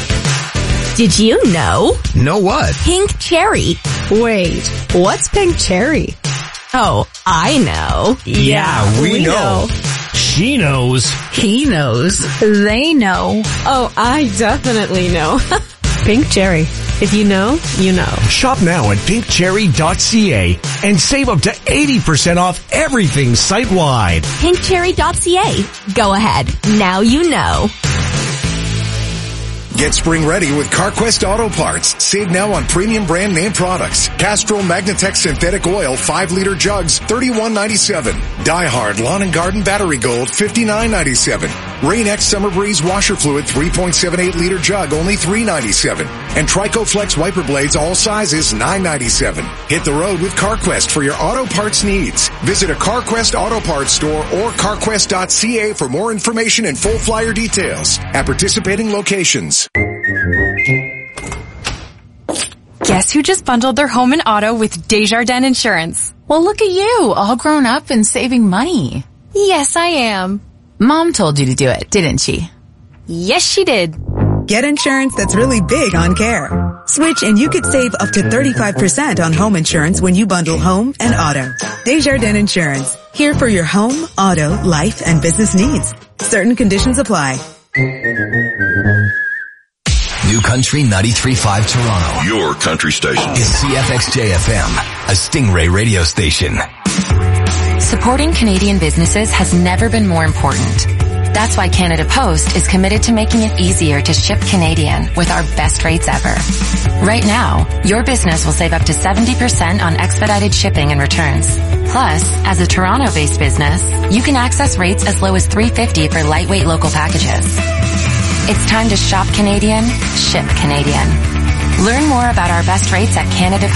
Did you know? Know what? Pink cherry. Wait, what's pink cherry? Oh, I know. Yeah, we know. She knows. He knows. They know. Oh, I definitely know. Pink cherry. If you know, you know. Shop now at pinkcherry.ca and save up to 80% off everything site-wide. Pinkcherry.ca. Go ahead. Now you know. Get spring ready with CarQuest Auto Parts. Save now on premium brand name products. Castrol Magnatech Synthetic Oil 5-liter jugs, $31.97. DieHard Lawn and Garden Battery Gold, $59.97. Rain-X Summer Breeze Washer Fluid 3.78-liter jug, only $3.97. And Trico Flex Wiper Blades, all sizes, $9.97. Hit the road with CarQuest for your auto parts needs. Visit a CarQuest Auto Parts store or carquest.ca for more information and full flyer details at participating locations. Guess who just bundled their home and auto with Desjardins Insurance? Well, look at you, all grown up and saving money. Yes, I am. Mom told you to do it, didn't she? Yes, she did. Get insurance that's really big on care. Switch and you could save up to 35% on home insurance when you bundle home and auto. Desjardins Insurance. Here for your home, auto, life, and business needs. Certain conditions apply. New Country 93.5 Toronto. Your country station. Is CFXJ FM, a Stingray radio station. Supporting Canadian businesses has never been more important. That's why Canada Post is committed to making it easier to ship Canadian with our best rates ever. Right now, your business will save up to 70% on expedited shipping and returns. Plus, as a Toronto-based business, you can access rates as low as $3.50 for lightweight local packages. It's time to shop Canadian, ship Canadian. Learn more about our best rates at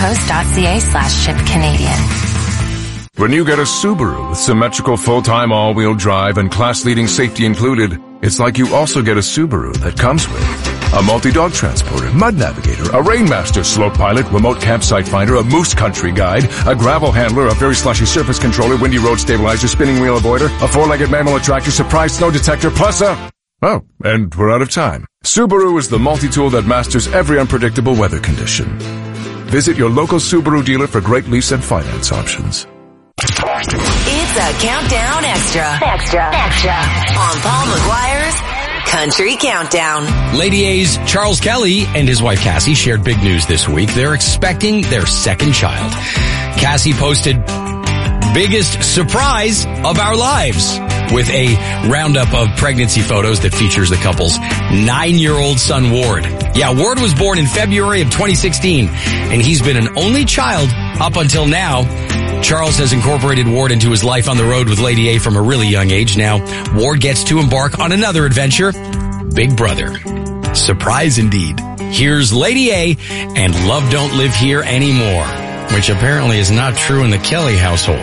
canadapost.ca/shipcanadian. When you get a Subaru with symmetrical full-time all-wheel drive and class-leading safety included, it's like you also get a Subaru that comes with a multi-dog transporter, mud navigator, a Rainmaster slope pilot, remote campsite finder, a moose country guide, a gravel handler, a very slushy surface controller, windy road stabilizer, spinning wheel avoider, a four-legged mammal attractor, surprise snow detector, plus oh, and we're out of time. Subaru is the multi-tool that masters every unpredictable weather condition. Visit your local Subaru dealer for great lease and finance options. It's a Countdown Extra on Paul McGuire's Country Countdown. Lady A's Charles Kelly and his wife Cassie shared big news this week. They're expecting their second child. Cassie posted biggest surprise of our lives with a roundup of pregnancy photos that features the couple's 9-year-old son Ward. Yeah, Ward was born in February of 2016 and he's been an only child up until now. Charles has incorporated Ward into his life on the road with Lady A from a really young age. Now, Ward gets to embark on another adventure, Big Brother. Surprise indeed. Here's Lady A and Love Don't Live Here Anymore, which apparently is not true in the Kelly household.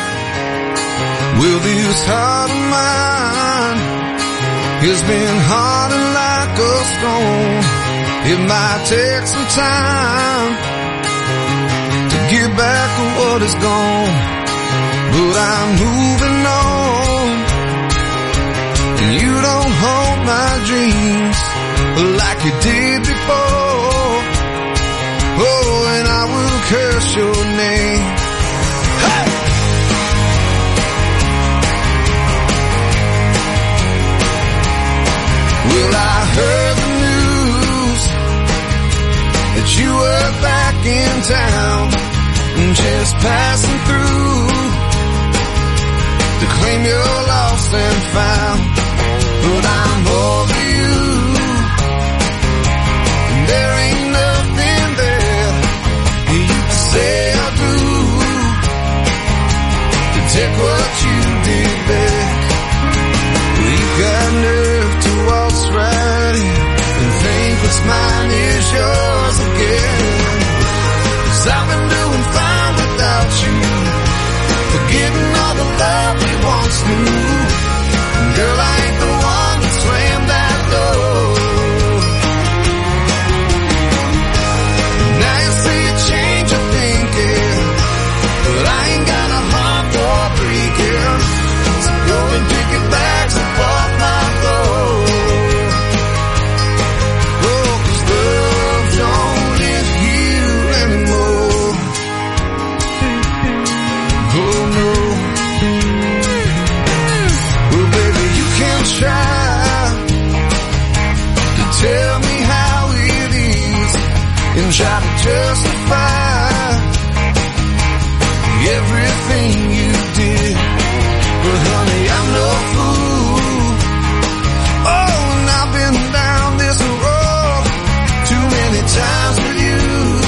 Well, this heart of mine has been hardened like a stone. It might take some time to get back what is gone, but I'm moving on. And you don't hold my dreams like you did before. Oh, and I will curse your name. Hey! Well, I heard the news that you were back in town, just passing through to claim you're lost and found. But I'm over you, and there ain't nothing there you can say or do to take what you did back. We got nerve to waltz right in and think what's mine is yours again. 'Cause I've been doing fine without you, forgetting all the love we once knew. Girl, I ain't the one that slammed that door. Now you say you change your thinking, but I ain't got a heart for breaking. So go and pick your bags up off my floor. Oh, 'cause love don't live here anymore. Oh no. Well, baby, you can try to tell me how it is and try to justify everything you did. But honey, I'm no fool. Oh, and I've been down this road too many times with you.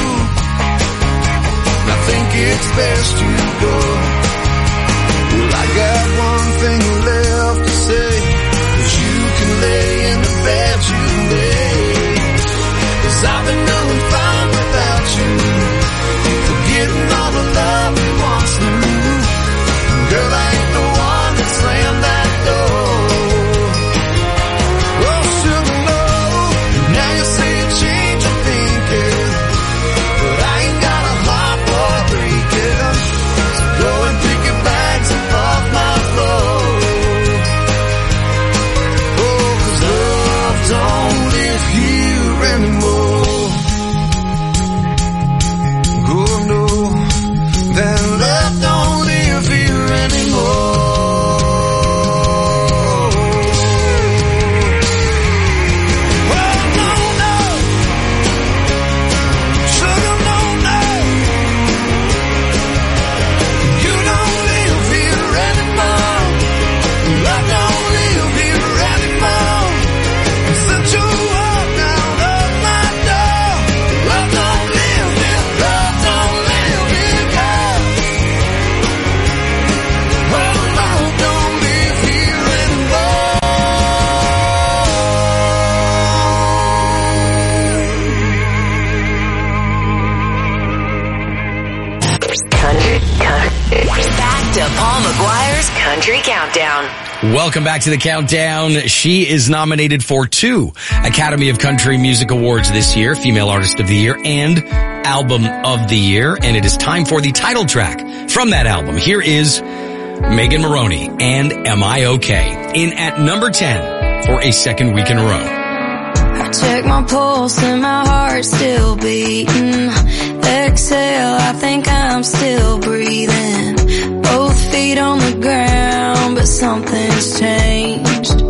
And I think it's best you go. Well, I got one thing left to say, 'cause you can lay in the bed you lay. 'Cause I've been doing fine without you, forgetting all the love we once knew. Girl, I ain't the one that slammed that door. Oh, sugar, no. Now you say you change your thinking, but I ain't got a heart for breaking. Paul McGuire's Country Countdown. Welcome back to the countdown. She is nominated for 2 Academy of Country Music Awards this year, Female Artist of the Year and Album of the Year. And it is time for the title track from that album. Here is Megan Moroney and Am I Okay? In at number 10 for a second week in a row. I check my pulse and my heart's still beating. Exhale, I think I'm still breathing. Both feet on the ground, but something's changed.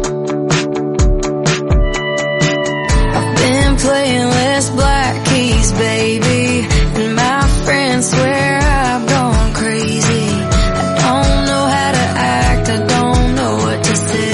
I've been playing less black keys, baby, and my friends swear I've gone crazy. I don't know how to act, I don't know what to say.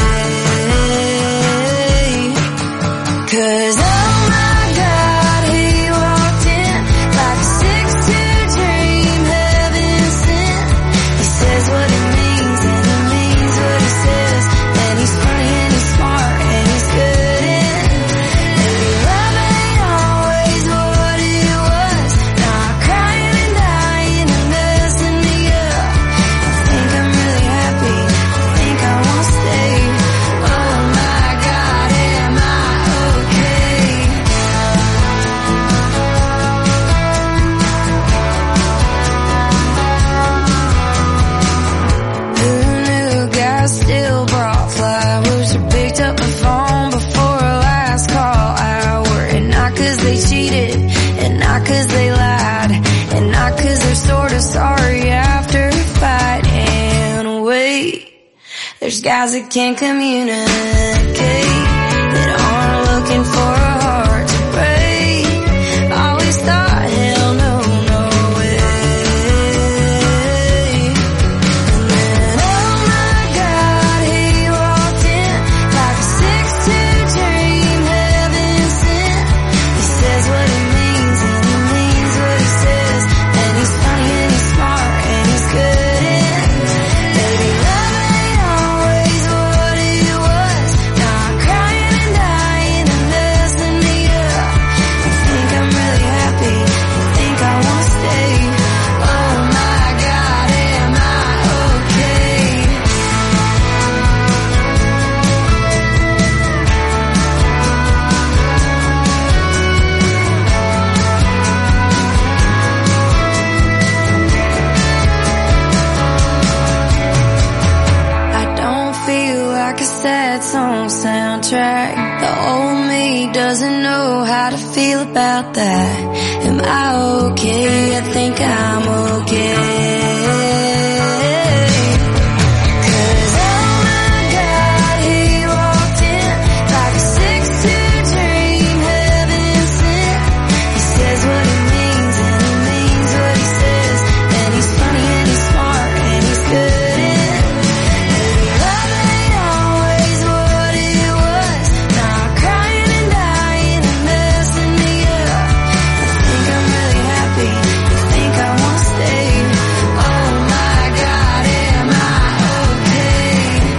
'Cause oh my God, he walked in like a 6'2" dream, heaven sent. He says what he means and he means what he says. And he's funny and he's smart and he's good in. Maybe love ain't always what it was. Now I'm crying and dying and messing me up. I think I'm really happy, I think I won't stay. Oh my God, am I okay? Who knew guys still brought flowers or picked up the phone before a last call hour? And not 'cause they cheated, and not 'cause they lied, and not 'cause they're sort of sorry after a fight. And wait, there's guys that can't communicate, that aren't looking for a heart to break. Always thought, hell no, no way. And then, oh my God, he walked in like a 6'2" dream, heaven sent. He says what he means and he means what he says. And he's funny and he's smart and he's good in. Baby, love ain't always what it was. Now I'm crying and dying and messing me up. I think I'm really happy, I think I won't stay. Oh my God, am I okay? I don't feel like a sad song soundtrack. The old me doesn't know how to feel about that. Am I okay? I think I'm okay. 'Cause oh my God, he walked in like a 6'2" dream, heaven sent. He says what he means and he means what he says. And he's funny and he's smart and he's good in. Maybe love ain't always what it was. Now I'm crying and dying and messing me up. I think I'm really happy, I think I won't stay. Oh my God, am I okay?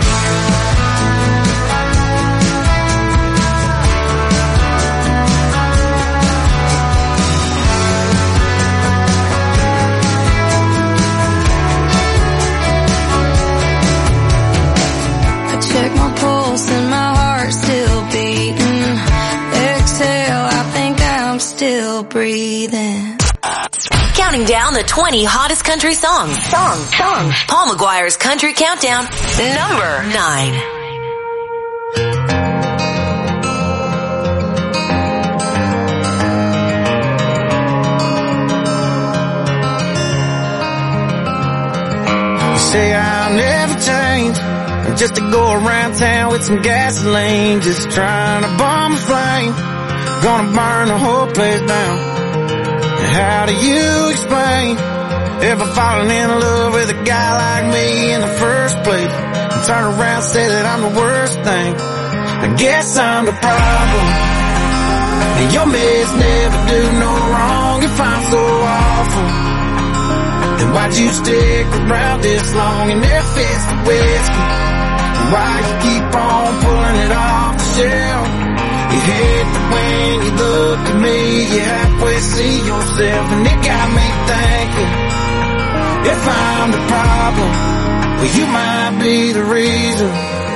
I check my pulse and my heart's still beating. Exhale, I think I'm still breathing. Counting down the 20 hottest country songs. Paul McGuire's Country Countdown, number 9. You say I'll never change, I'm just to go around town with some gasoline, just trying to bomb a flame, gonna burn the whole place down. And how do you explain ever falling in love with a guy like me in the first place, and turn around and say that I'm the worst thing? I guess I'm the problem, and your meds never do no wrong. If I'm so awful, then why'd you stick around this long? And if it's the whiskey, why you keep on pulling it off the shelf? You hate the when you look at me, you halfway see yourself. And it got me thinking, if I'm the problem, well, you might be the reason.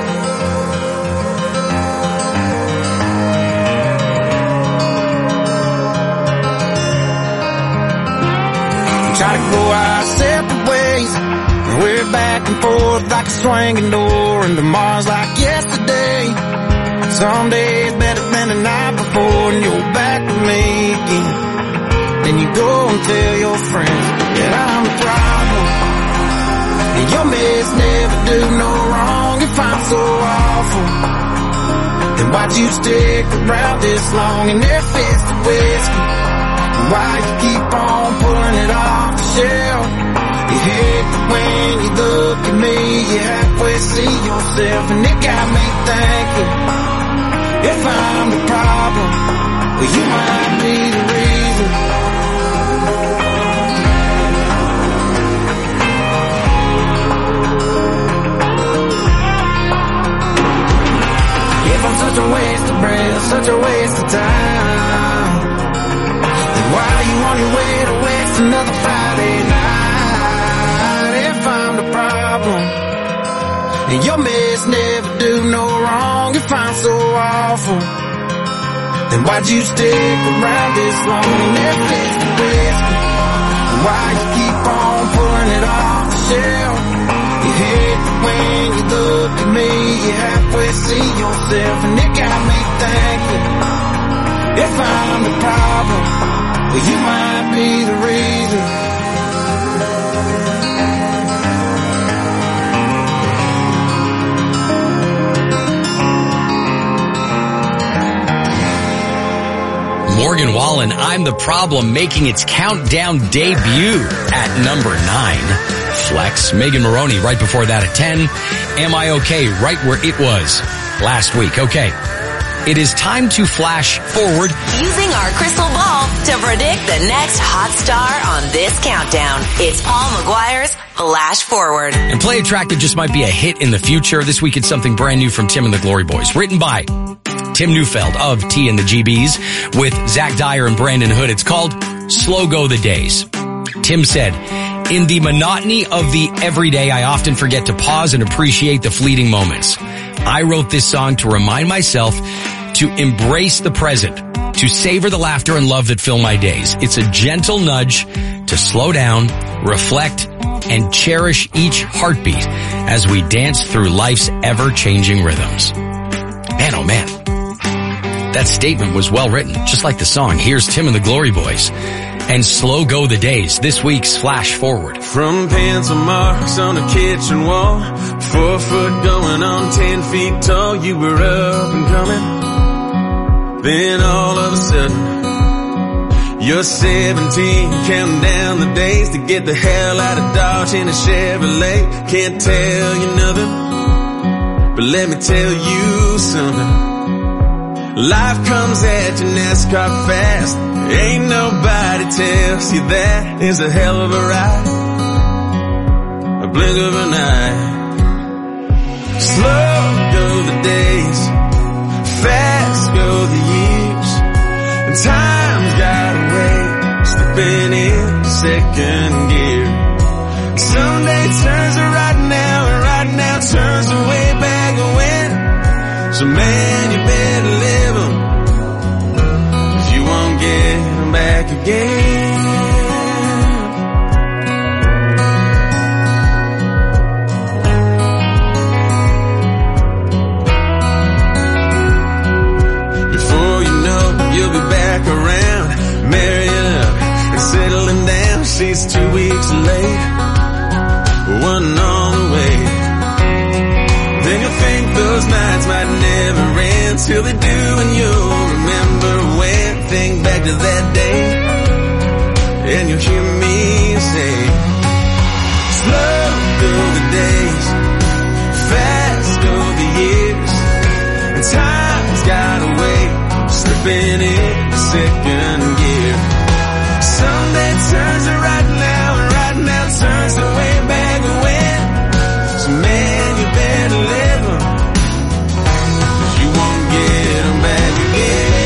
We try to go our separate ways, and we're back and forth like a swinging door, and tomorrow's like yesterday. Some days better than the night before, and you're back with me again. Then you go and tell your friends that I'm the problem, and your miss never do no wrong. If I'm so awful, then why'd you stick around this long in their fist of whiskey? Why you keep on pulling it off the shelf? You hate that when you look at me, you halfway see yourself, and it got me thinking, if I'm the problem, well, you might be the reason. If I'm such a waste of breath, such a waste of time, then why you on your way to waste another Friday night? If I'm the problem, and your miss never do no wrong. If I'm so awful, then why'd you stick around this long and never fix the whiskey? And why you keep on pulling it off the shelf? You hate that when you look at me, you halfway see yourself, and it got me thinking, if I'm the problem, well, you might be the reason. Morgan Wallen, I'm the Problem, making its countdown debut at number 9. Flex, Megan Moroney right before that at 10. Am I Okay, right where it was last week. Okay, it is time to flash forward. Using our crystal ball to predict the next hot star on this countdown. It's Paul McGuire's Flash Forward. And play a track that just might be a hit in the future. This week it's something brand new from Tim and the Glory Boys. Written by Tim Neufeld of T and the GBs with Zach Dyer and Brandon Hood. It's called Slow Go the Days. Tim said, in the monotony of the everyday, I often forget to pause and appreciate the fleeting moments. I wrote this song to remind myself to embrace the present, to savor the laughter and love that fill my days. It's a gentle nudge to slow down, reflect, and cherish each heartbeat as we dance through life's ever-changing rhythms. Man, oh man. That statement was well written, just like the song. Here's Tim and the Glory Boys and Slow Go the Days, this week's Flash Forward. From pencil marks on a kitchen wall, 4 foot going on 10 feet tall, you were up and coming. Then all of a sudden, you're 17, counting down the days to get the hell out of Dodge in a Chevrolet. Can't tell you nothing, but let me tell you something. Life comes at you NASCAR fast. Ain't nobody tells you that. It's a hell of a ride, a blink of an eye. Slow go the days, fast go the years, and time's got a way of slipping in second gear. Someday turns to right now, and right now turns to way back when. So man, you better live 'em if you won't get 'em back again. Before you know, you'll be back around, marrying up and settling down. She's 2 weeks late, one on the way. Then you'll think those nights might never end, till they do, and you'll remember when. Think back to that day, and you'll hear me say, slow go the days, fast go the years, and time's got a way of slipping in second gear. Someday turns to right now, and right now turns to way back when. So man, you better live 'em, 'cause you won't get 'em back again.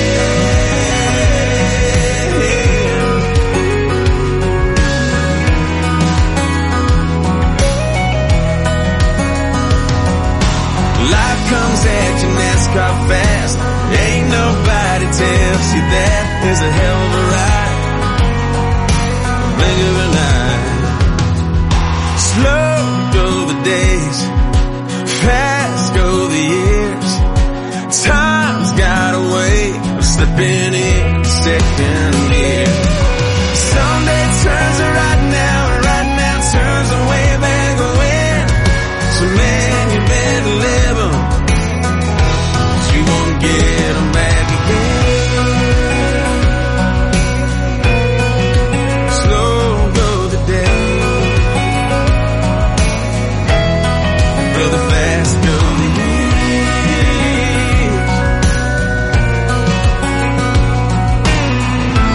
comes at you NASCAR fast. Ain't nobody tells you that. There's a hell of a ride. Blink of an eye.